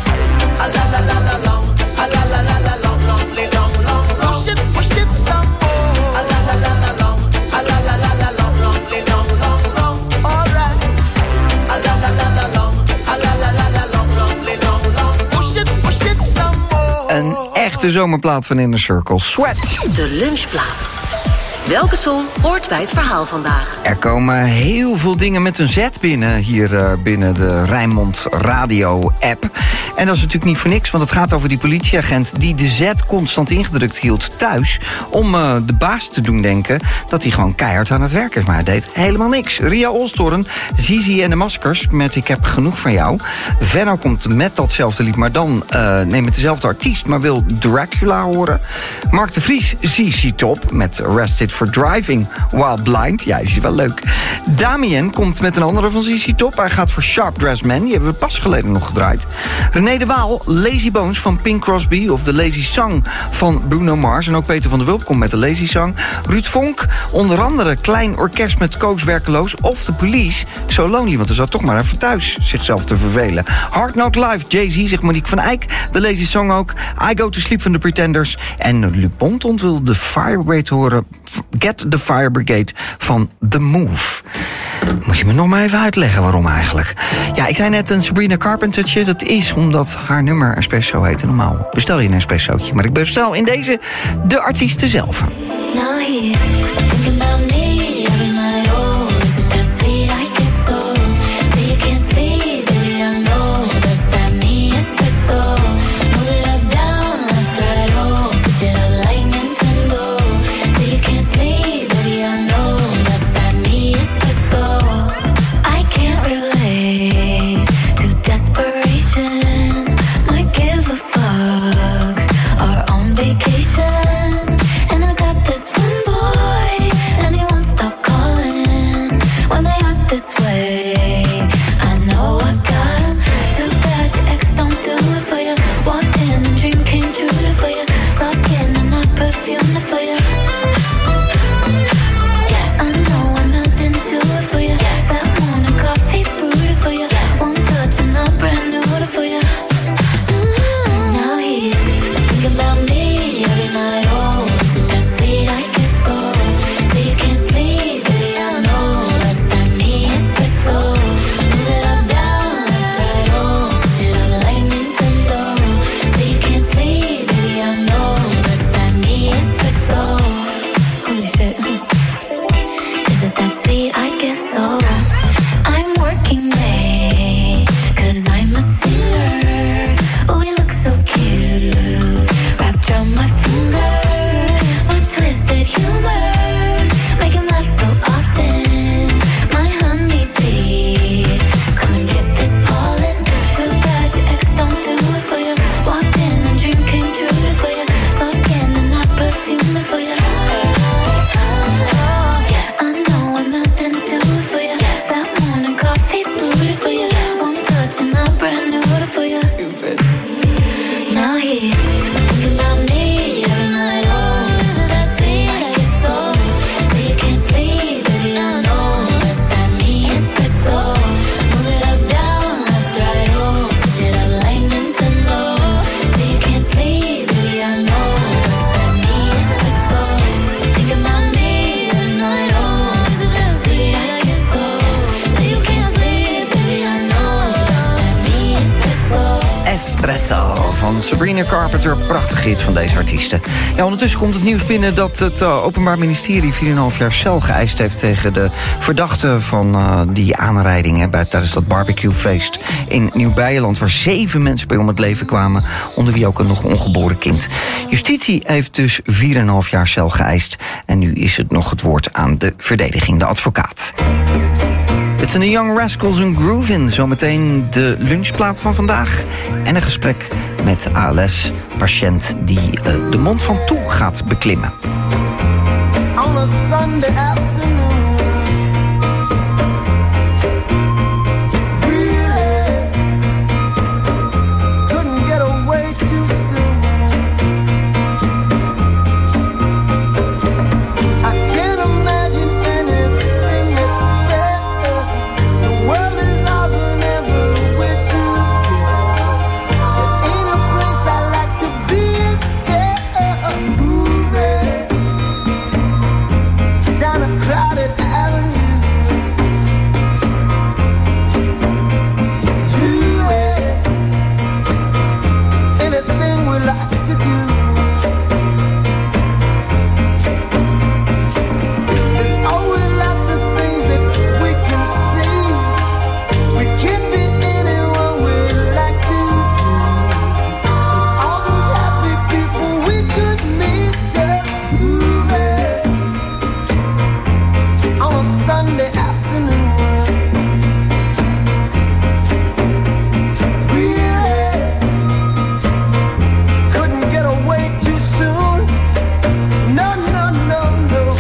a la la la la long, a la la la la long, long, long, long, long. Push it some more. A la la la la long, a la la la la long, long, long, long, long. All right. A la la la la long, a la la la la long, long, long, long. Push it some more. Een echte zomerplaat van Inner Circle, Sweat. De lunchplaat. Welke song hoort bij het verhaal vandaag? Er komen heel veel dingen met een Z binnen hier binnen de Rijnmond Radio-app. En dat is natuurlijk niet voor niks, want het gaat over die politieagent die de Z constant ingedrukt hield thuis om de baas te doen denken dat hij gewoon keihard aan het werk is. Maar hij deed helemaal niks. Ria Olstorn, Zizi en de Maskers met Ik heb genoeg van jou. Venno komt met datzelfde lied, maar dan met dezelfde artiest, maar wil Dracula horen. Mark de Vries, ZZ Top met Arrested for Driving While Blind. Ja, is wel leuk. Damien komt met een andere van ZZ Top. Hij gaat voor Sharp Dressed Man. Die hebben we pas geleden nog gedraaid. René de Waal, Lazy Bones van Pink Crosby of de Lazy Song van Bruno Mars. En ook Peter van der Wulp komt met de Lazy Song. Ruud Vonk, onder andere Klein Orkest met Koos Werkeloos of The Police, So Lonely, want er zat toch maar even thuis zichzelf te vervelen. Hard Knock Live, Jay-Z, zegt Monique van Eyck. De Lazy Song ook. I Go To Sleep van The Pretenders. En Luc Bonton wil de Fire Brigade horen. Get the Fire Brigade van The Move. Moet je me nog maar even uitleggen waarom eigenlijk. Ja, ik zei net een Sabrina Carpentertje. Dat is omdat haar nummer Espresso heet. Normaal bestel je een espressootje. Maar ik bestel in deze de artiesten zelf. Now he's thinking about me every night. Oh, is it that sweet? I guess so. Say you can't sleep, baby, I know. That's that me espresso. Move it up, down, left, right, oh. Switch it up like Nintendo. Say you can't sleep, baby, I know. That's that me espresso. I can't relate to desperation. Might give a fuck. Are on vacation. This way, I know I got him. Too bad your ex don't do it for you. Walked in and dream came true for you. Soft skin and not perfume for you. Yes, I know I'm out into it for you. Yes, that morning coffee brewed for you. Yes, one touch and I'm brand new for you. Now he's thinking about me every night. Oh, is it that sweet? I guess so. Say you can't sleep, baby, I know. I guess so. I'm working late, 'cause I'm a singer. Oh, we look so cute, wrapped around my finger. My twisted humor, make him laugh so often. My honeybee, come and get this pollen. Too bad your ex don't do it for you. Walked in and dream came true for you. Soft skin and not perfume for you. Now he's thinking about me every night. Oh, is it that sweet? I guess so. Say you can't sleep, baby, I know. That's that me espresso. Move it up, down, left, right, oh. Switch it up like Nintendo. Say you can't sleep, baby, I know. That's that me espresso. Thinking about me every night. Oh, is it that sweet? I guess so. Say you can't sleep, baby, I know. That's that me espresso. Espresso van Sabrina Carpenter. Prachtig hit van deze artiesten. Ja, ondertussen komt het nieuws binnen dat het Openbaar Ministerie 4,5 jaar cel geëist heeft tegen de verdachte van die aanrijding tijdens dat barbecuefeest in Nieuw-Beierland, waar 7 mensen bij om het leven kwamen, onder wie ook een nog ongeboren kind. Justitie heeft dus 4,5 jaar cel geëist en nu is het nog het woord aan de verdediging, de advocaat. Het zijn de Young Rascals en Groovin. Zometeen de lunchplaat van vandaag. En een gesprek met ALS-patiënt die de Mont Ventoux gaat beklimmen. On a Sunday afternoon, really couldn't get away too soon. I can't imagine anything that's better. The world is ours whenever we're together. There ain't a place I like to be instead. Moving down a crowded avenue. Do anything we like to do. There's always lots of things that we can see. We can be anyone we like to be. All those happy people we could meet just moving on a Sunday afternoon. Really couldn't get away too soon. No, no, no, no.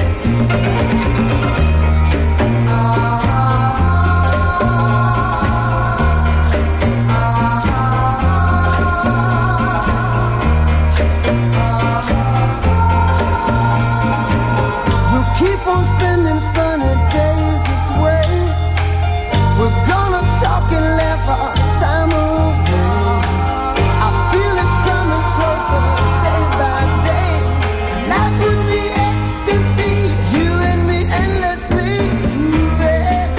We'll keep on spending sunny days this way. We're gonna talk and laugh our time away. I feel it coming closer day by day. Life would be ecstasy, you and me endlessly moving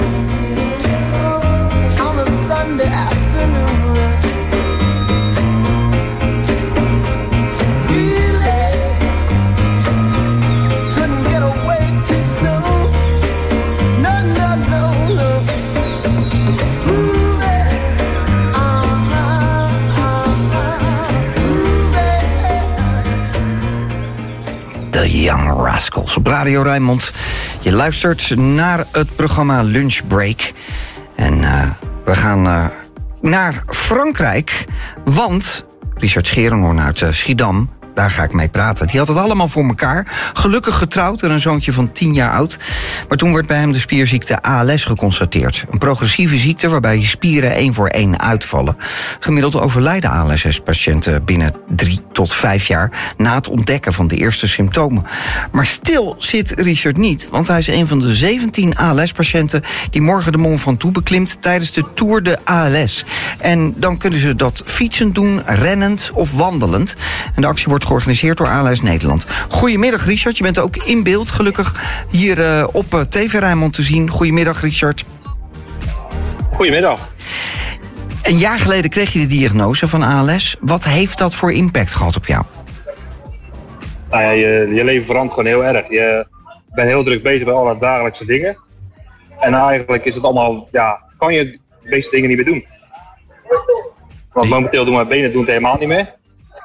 on a Sunday afternoon. Really couldn't get away too soon. No, no, no, no. De Young Rascals op Radio Rijnmond. Je luistert naar het programma Lunch Break. En we gaan naar Frankrijk. Want Richard Scherenhoorn uit Schiedam, daar ga ik mee praten. Die had het allemaal voor elkaar. Gelukkig getrouwd en een zoontje van 10 jaar oud. Maar toen werd bij hem de spierziekte ALS geconstateerd. Een progressieve ziekte waarbij je spieren 1 voor 1 uitvallen. Gemiddeld overlijden ALS-patiënten binnen 3 tot 5 jaar na het ontdekken van de eerste symptomen. Maar stil zit Richard niet, want hij is een van de 17 ALS-patiënten die morgen de Mont Ventoux beklimt tijdens de Tour de ALS. En dan kunnen ze dat fietsend doen, rennend of wandelend. En de actie wordt georganiseerd door ALS Nederland. Goedemiddag Richard, je bent ook in beeld gelukkig hier op TV Rijnmond te zien. Goedemiddag Richard. Goedemiddag. Een jaar geleden kreeg je de diagnose van ALS. Wat heeft dat voor impact gehad op jou? Nou ja, je leven verandert gewoon heel erg. Je bent heel druk bezig bij alle dagelijkse dingen. En eigenlijk is het allemaal, kan je de meeste dingen niet meer doen. Want momenteel doen mijn benen het helemaal niet meer.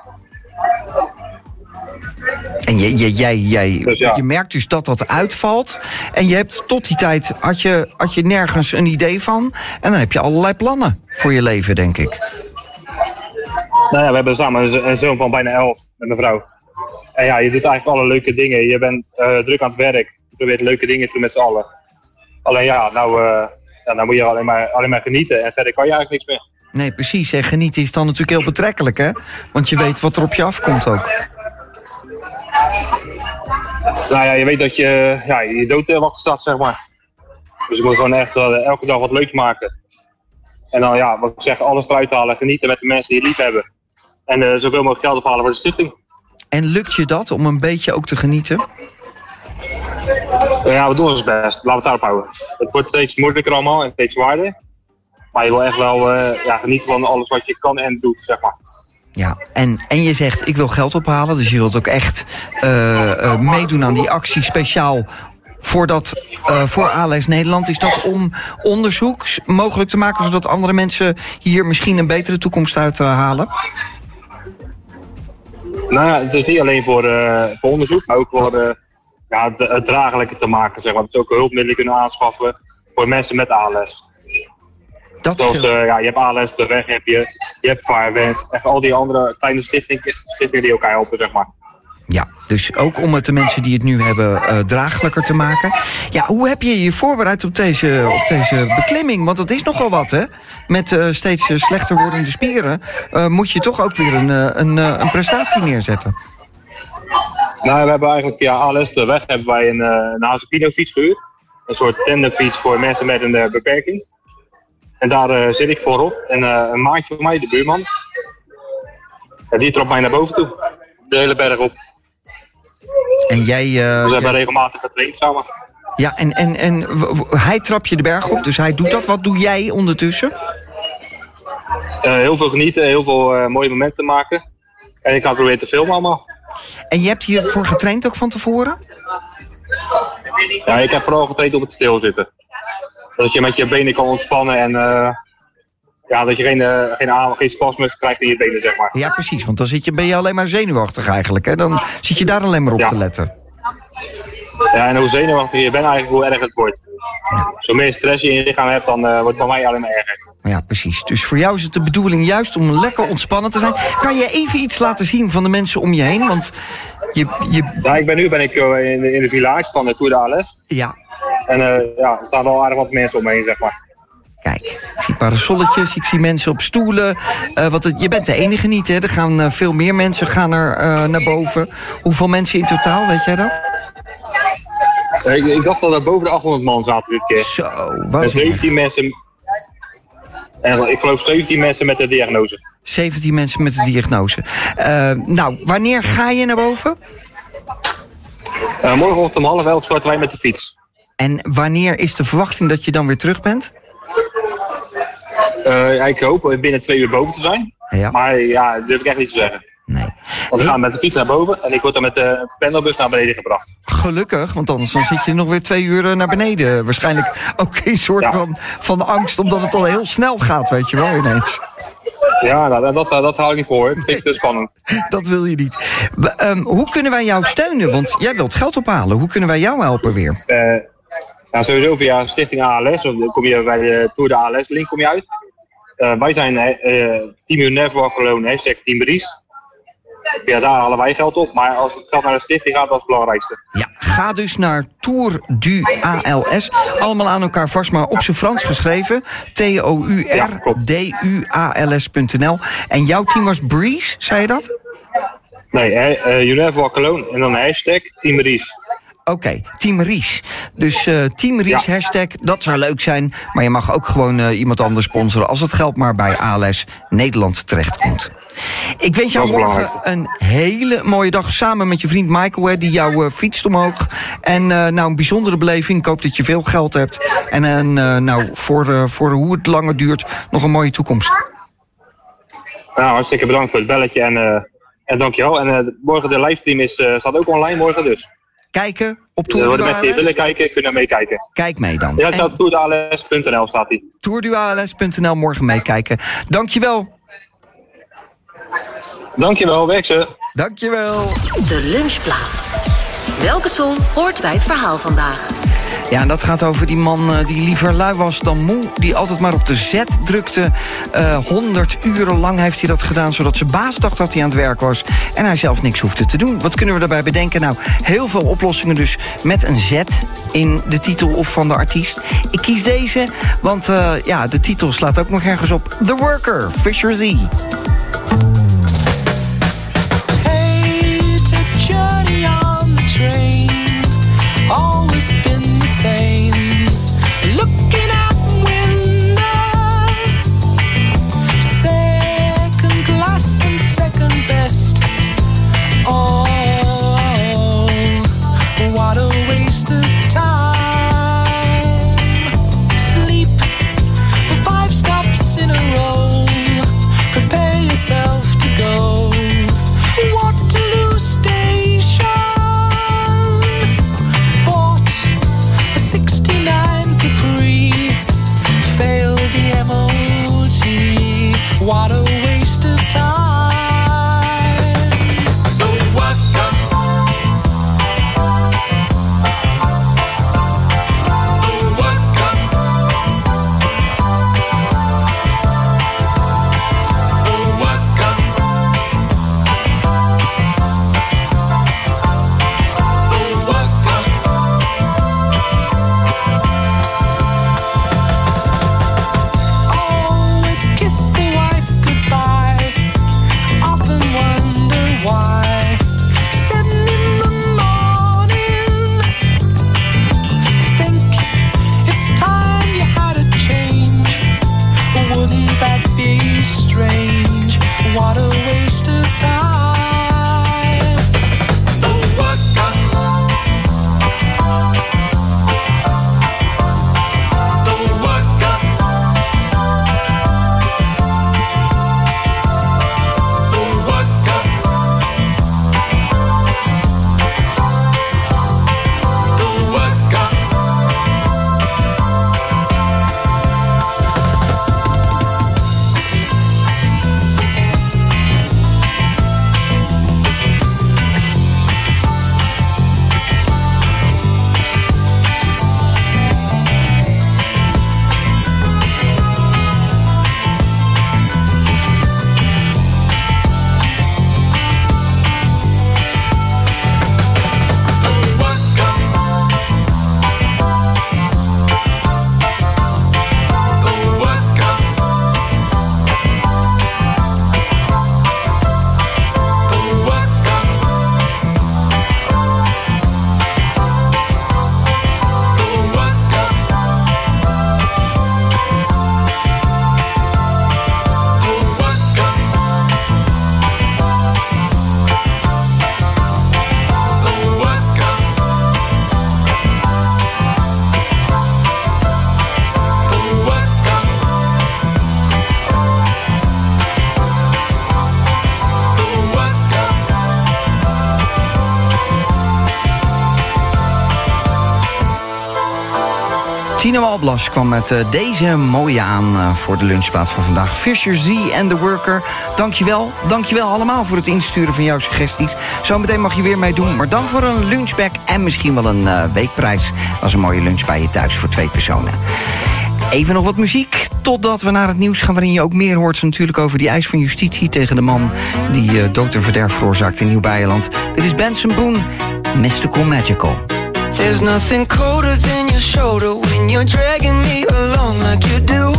En je merkt dus dat dat uitvalt. En je hebt tot die tijd, had je nergens een idee van. En dan heb je allerlei plannen voor je leven, denk ik. Nou ja, we hebben samen een zoon van bijna 11 met mijn vrouw. En ja, je doet eigenlijk alle leuke dingen. Je bent druk aan het werk. Je probeert leuke dingen te doen met z'n allen. Alleen nou moet je alleen maar genieten. En verder kan je eigenlijk niks meer. Nee, precies. En genieten is dan natuurlijk heel betrekkelijk, hè? Want je weet wat er op je afkomt ook. Nou ja, je weet dat je dood wachten staat, zeg maar. Dus je moet gewoon echt elke dag wat leuks maken. En dan, wat ik zeg, alles eruit halen. Genieten met de mensen die je lief hebben. En zoveel mogelijk geld ophalen voor de stichting. En lukt je dat, om een beetje ook te genieten? Ja, we doen ons best. Laten we het daarop houden. Het wordt steeds moeilijker allemaal en steeds zwaarder. Maar je wil echt wel genieten van alles wat je kan en doet, zeg maar. Ja, en je zegt, ik wil geld ophalen. Dus je wilt ook echt meedoen aan die actie speciaal voor ALS Nederland. Is dat om onderzoek mogelijk te maken, zodat andere mensen hier misschien een betere toekomst uit halen? Nou ja, het is niet alleen voor onderzoek, maar ook voor het draaglijker te maken, zeg maar. Dat ze ook hulpmiddelen kunnen aanschaffen. voor mensen met ALS. Zoals, je hebt ALS op de weg, je hebt Firewens, echt al die andere kleine stichtingen die elkaar helpen, zeg maar. Ja, dus ook om het de mensen die het nu hebben draaglijker te maken. Ja, hoe heb je je voorbereid op deze beklimming? Want dat is nogal wat, hè? Met steeds slechter wordende spieren moet je toch ook weer een prestatie neerzetten. Nou, we hebben eigenlijk via ALS de weg hebben wij een Hazepino fiets gehuurd. Een soort tandemfiets voor mensen met een beperking. En daar zit ik voorop. En een maatje van mij, de buurman, die trapt mij naar boven toe. De hele berg op. En jij... we hebben regelmatig getraind samen. Ja, en hij trapt je de berg op, dus hij doet dat. Wat doe jij ondertussen? Heel veel genieten, heel veel mooie momenten maken. En ik ga proberen te filmen allemaal. En je hebt hiervoor getraind ook van tevoren? Ja, ik heb vooral getraind op het stilzitten. Dat je met je benen kan ontspannen en dat je geen spasmus krijgt in je benen, zeg maar. Ja, precies, want dan ben je alleen maar zenuwachtig eigenlijk. Hè? Dan zit je daar alleen maar op te letten. Ja, en hoe zenuwachtiger je bent eigenlijk, hoe erger het wordt. Ja. Zo meer stress je in je lichaam hebt, dan wordt het bij mij alleen maar erger. Ja, precies. Dus voor jou is het de bedoeling juist om lekker ontspannen te zijn. Kan je even iets laten zien van de mensen om je heen? Want Ja, nu ben ik in de village van de Tour de ALS. Ja. En er staan wel aardig wat mensen omheen, zeg maar. Kijk, ik zie parasolletjes, ik zie mensen op stoelen. Je bent de enige niet, hè? Er gaan veel meer mensen naar boven. Hoeveel mensen in totaal, weet jij dat? Ik dacht dat er boven de 800 man zaten dit keer. Zo, wat? En 17 mensen... En ik geloof 17 mensen met de diagnose. 17 mensen met de diagnose. Wanneer ga je naar boven? Morgenochtend om 11:30 starten wij met de fiets. En wanneer is de verwachting dat je dan weer terug bent? Ik hoop binnen 2 uur boven te zijn. Ja. Maar ja, dat durf ik echt niet te zeggen. Nee. Want we gaan met de fiets naar boven en ik word dan met de pendelbus naar beneden gebracht. Gelukkig, want anders dan zit je nog weer 2 uur naar beneden. Waarschijnlijk ook een soort van angst, omdat het al heel snel gaat, weet je wel, ineens. Ja, dat hou ik niet voor. Dat vind ik te spannend. Dat wil je niet. Hoe kunnen wij jou steunen? Want jij wilt geld ophalen. Hoe kunnen wij jou helpen weer? Sowieso via Stichting ALS. Dan kom je bij de Tour de ALS link kom je uit. Wij zijn Team UNEFO Cologne, Team Bries. Ja, daar halen wij geld op. Maar als het geld naar de stichting gaat, dat is het belangrijkste. Ja, ga dus naar Tour du ALS. Allemaal aan elkaar vast, maar op zijn Frans geschreven. TOURDUALS.nl. En jouw team was Breeze, zei je dat? Nee, UNEFO Cologne en dan hashtag Team Ries. Oké, Team Ries. Dus Team Ries, hashtag, dat zou leuk zijn. Maar je mag ook gewoon iemand anders sponsoren als het geld maar bij ALS Nederland terechtkomt. Ik wens jou morgen een hele mooie dag samen met je vriend Michael, hè, die jou fietst omhoog. En een bijzondere beleving. Ik hoop dat je veel geld hebt. En voor hoe het langer duurt, nog een mooie toekomst. Nou, hartstikke bedankt voor het belletje en dankjewel. En morgen de livestream staat ook online morgen dus. Kijken op Tour du ALS. De mensen die willen kijken, kunnen meekijken. Kijk mee dan. Ja, het staat tourduals.nl staat die. Tourduals.nl, morgen meekijken. Dankjewel. Dankjewel, Wekse. Dankjewel. De lunchplaat. Welke song hoort bij het verhaal vandaag? Ja, en dat gaat over die man die liever lui was dan moe. Die altijd maar op de zet drukte. 100 uren lang heeft hij dat gedaan, zodat zijn baas dacht dat hij aan het werk was. En hij zelf niks hoefde te doen. Wat kunnen we daarbij bedenken? Nou, heel veel oplossingen dus met een Z in de titel of van de artiest. Ik kies deze, want de titel slaat ook nog ergens op. The Worker, Fisher Z. Looking out windows, second class and second best. Oh, what a waste of time. Sleep for 5 stops in a row. Prepare yourself Tino Alblas kwam met deze mooie aan voor de lunchplaat van vandaag. Fisher Z en The Worker. Dankjewel allemaal voor het insturen van jouw suggesties. Zometeen mag je weer meedoen, maar dan voor een lunchbag en misschien wel een weekprijs. Dat is een mooie lunch bij je thuis voor 2 personen. Even nog wat muziek, totdat we naar het nieuws gaan... waarin je ook meer hoort natuurlijk over die eis van justitie... tegen de man die doodverderf veroorzaakt in Nieuw-Beierland. Dit is Benson Boone, Mystical Magical. There's nothing colder than your shoulder when you're dragging me along like you do.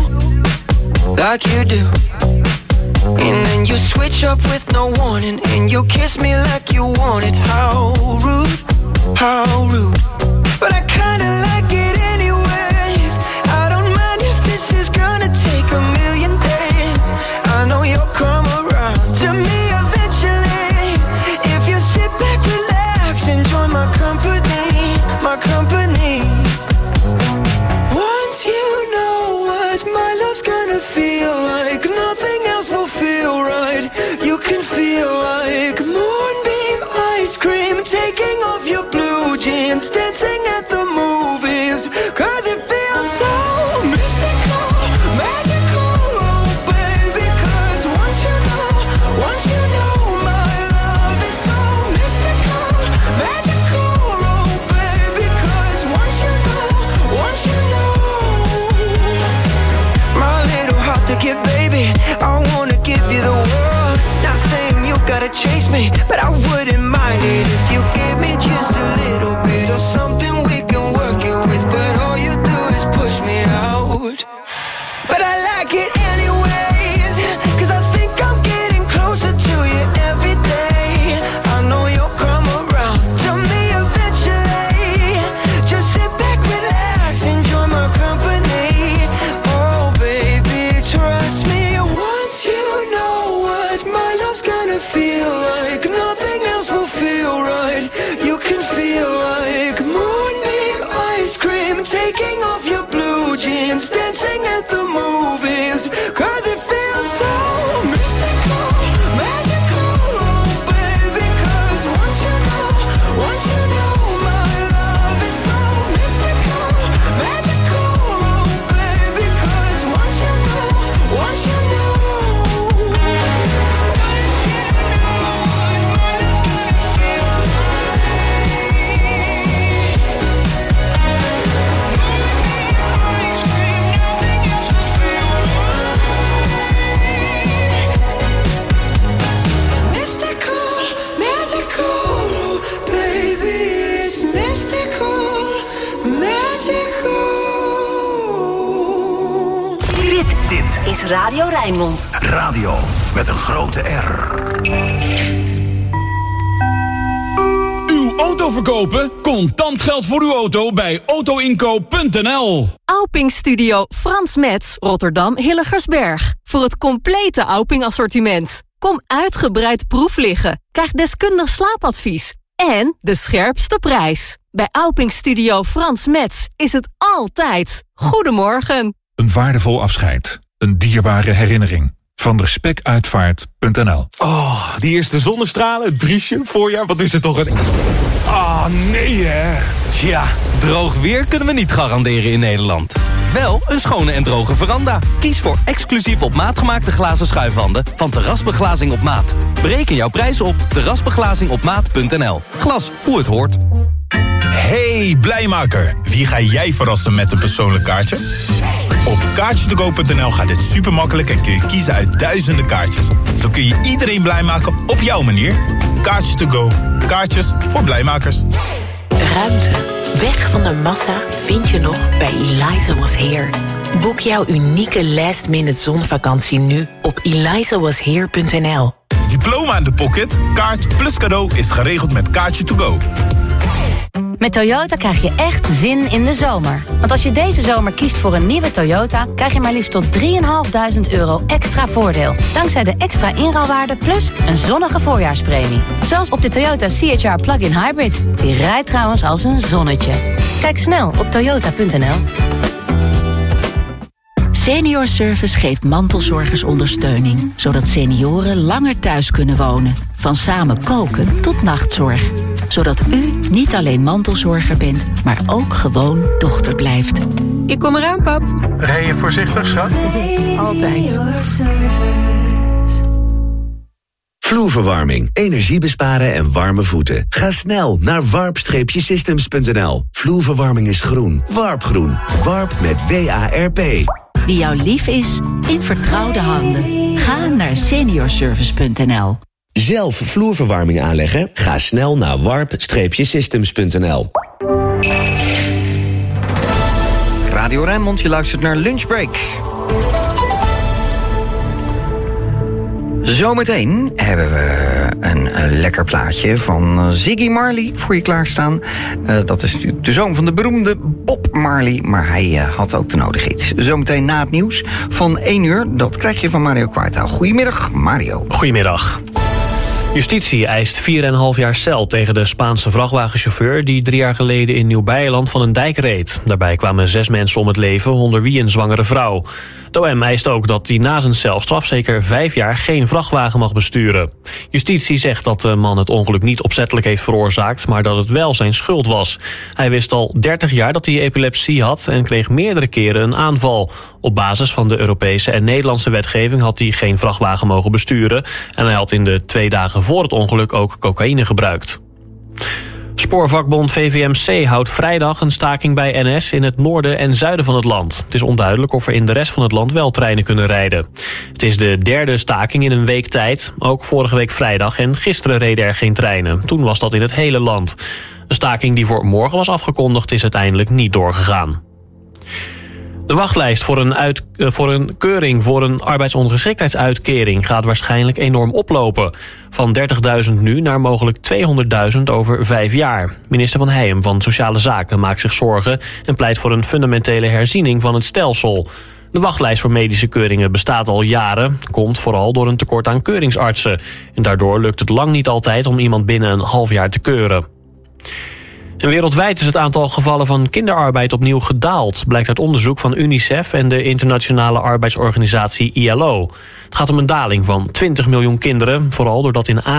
And then you switch up with no warning and you kiss me like you want it. How rude. But I kinda like it anyways. I don't mind if this is gonna take a million days. I know you'll come around to me eventually. If you sit back, relax, enjoy my company. Once you know what my love's gonna feel like, nothing else will feel right. You can feel like moonbeam ice cream, taking off your blue jeans, dancing at the movies, 'cause it feels so mystical, magical, oh baby. 'Cause once you know my love is so mystical, magical, oh baby. 'Cause once you know my little heart to give, baby, I wanna give you the world. Not saying you gotta chase me, but I wouldn't mind it if you give me just a little bit of something we can work it with. But all you do is push me out. But I like it anyways, 'cause I think I'm getting closer to you every day. I know you'll come around to me eventually. Just sit back, relax, enjoy my company. Oh baby, trust me. Once you know what my love's gonna feel like, nothing else will feel right. You can feel like moonbeam ice cream, taking off your blue jeans, dancing at the movies, 'cause it feels so mystical, magical, oh baby. 'Cause once you know my love is so mystical, magical, oh baby. 'Cause once you know mystical, magical, oh baby. It's mystical, magical. Dit is Radio Rijnmond. Radio met een grote R. Uw auto verkopen? Contant geld voor uw auto bij autoinkoop.nl. Auping Studio Frans Metz, Rotterdam Hilligersberg. Voor het complete Auping assortiment. Kom uitgebreid proef liggen. Krijg deskundig slaapadvies. En de scherpste prijs. Bij Auping Studio Frans Metz is het altijd. Goedemorgen. Een waardevol afscheid. Een dierbare herinnering. Van respectuitvaart.nl. Oh, die eerste zonnestralen, het briesje, voorjaar, wat is er toch een... Ah, nee hè. Tja, droog weer kunnen we niet garanderen in Nederland. Wel een schone en droge veranda. Kies voor exclusief op maat gemaakte glazen schuifwanden van Terrasbeglazing op Maat. Bereken jouw prijs op terrasbeglazingopmaat.nl. Glas hoe het hoort. Hey Blijmaker, wie ga jij verrassen met een persoonlijk kaartje? Op kaartjetogo.nl gaat dit super makkelijk en kun je kiezen uit duizenden kaartjes. Zo kun je iedereen blij maken op jouw manier. Kaartje to go. Kaartjes voor blijmakers. Ruimte. Weg van de massa vind je nog bij Eliza Was Here. Boek jouw unieke last-minute zonvakantie nu op elizawashere.nl. Diploma in de pocket, kaart plus cadeau is geregeld met Kaartje to go. Met Toyota krijg je echt zin in de zomer. Want als je deze zomer kiest voor een nieuwe Toyota, krijg je maar liefst tot €3.500 extra voordeel. Dankzij de extra inruilwaarde plus een zonnige voorjaarspremie. Zoals op de Toyota CHR Plug-in Hybrid. Die rijdt trouwens als een zonnetje. Kijk snel op toyota.nl. Senior Service geeft mantelzorgersondersteuning, zodat senioren langer thuis kunnen wonen. Van samen koken tot nachtzorg. Zodat u niet alleen mantelzorger bent, maar ook gewoon dochter blijft. Ik kom eraan, pap. Rij je voorzichtig, schat? Altijd. Vloerverwarming, energie besparen en warme voeten. Ga snel naar warp-systems.nl. Vloerverwarming is groen. Warpgroen. Warp met WARP. Wie jou lief is, in vertrouwde handen. Ga naar seniorservice.nl. Zelf vloerverwarming aanleggen? Ga snel naar warp-systems.nl. Radio Rijnmond, je luistert naar Lunchbreak. Zometeen hebben we een lekker plaatje van Ziggy Marley voor je klaarstaan. Dat is natuurlijk de zoon van de beroemde Bob Marley, maar hij had ook de nodige iets. Zometeen na het nieuws van 1 uur, dat krijg je van Mario Kwartaal. Goedemiddag, Mario. Goedemiddag. Justitie eist 4,5 jaar cel tegen de Spaanse vrachtwagenchauffeur die 3 jaar geleden in Nieuw-Beierland van een dijk reed. Daarbij kwamen 6 mensen om het leven, onder wie een zwangere vrouw. De OM eist ook dat hij na zijn celstraf zeker 5 jaar geen vrachtwagen mag besturen. Justitie zegt dat de man het ongeluk niet opzettelijk heeft veroorzaakt, maar dat het wel zijn schuld was. Hij wist al 30 jaar dat hij epilepsie had en kreeg meerdere keren een aanval. Op basis van de Europese en Nederlandse wetgeving had hij geen vrachtwagen mogen besturen en hij had in de 2 dagen voor het ongeluk ook cocaïne gebruikt. Spoorvakbond VVMC houdt vrijdag een staking bij NS in het noorden en zuiden van het land. Het is onduidelijk of er in de rest van het land wel treinen kunnen rijden. Het is de 3e staking in een week tijd. Ook vorige week vrijdag en gisteren reden er geen treinen. Toen was dat in het hele land. Een staking die voor morgen was afgekondigd is uiteindelijk niet doorgegaan. De wachtlijst voor een keuring voor een arbeidsongeschiktheidsuitkering gaat waarschijnlijk enorm oplopen. Van 30.000 nu naar mogelijk 200.000 over 5 jaar. Minister Van Heijem van Sociale Zaken maakt zich zorgen en pleit voor een fundamentele herziening van het stelsel. De wachtlijst voor medische keuringen bestaat al jaren, komt vooral door een tekort aan keuringsartsen. En daardoor lukt het lang niet altijd om iemand binnen een half jaar te keuren. En wereldwijd is het aantal gevallen van kinderarbeid opnieuw gedaald, blijkt uit onderzoek van UNICEF en de internationale arbeidsorganisatie ILO. Het gaat om een daling van 20 miljoen kinderen, vooral doordat in